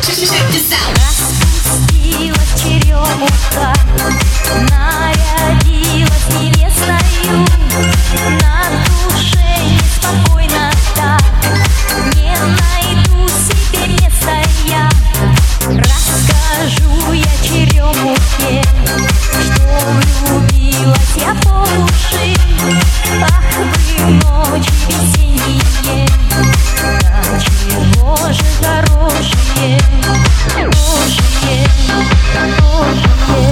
Распустилась черемуха, нарядилась невестою, на душе неспокойно так, не найду себе места я. Расскажу я черемухе, что влюбилась я по уши. Ах вы ночи весенние, да чего же хорошие, хорошие, хорошие,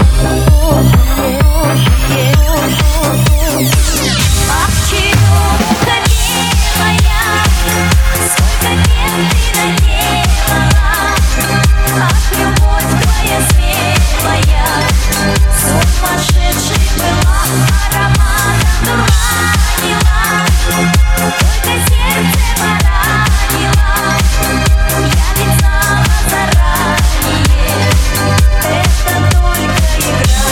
хорошие, хорошие. Ах, черемуха белая, сколько лет ты наделала. Ах, любовь твоя смелая, сумасшедшей была, ароматом дурманила, только сердце поранила. Я ведь знала заранее, это только игра.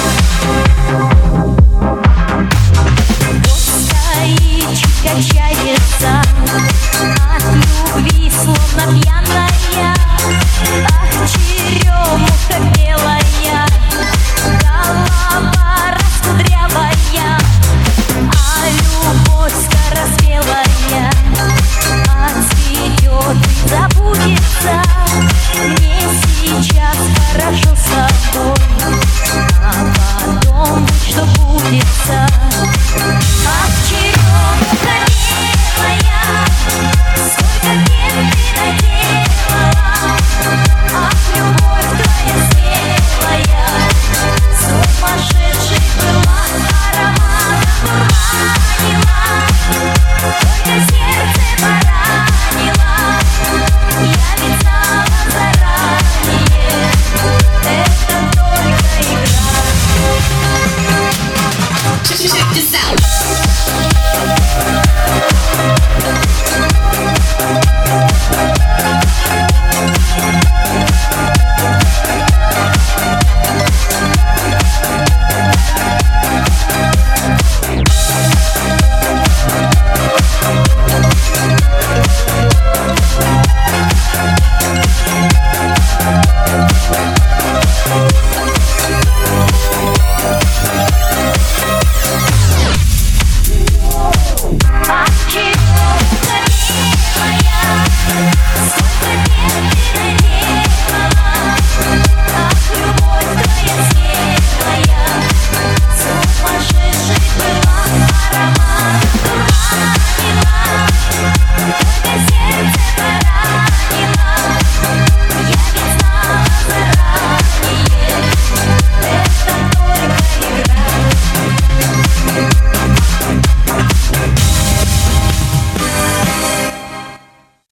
Вот стоит, чуть качается от любви, словно пьяный.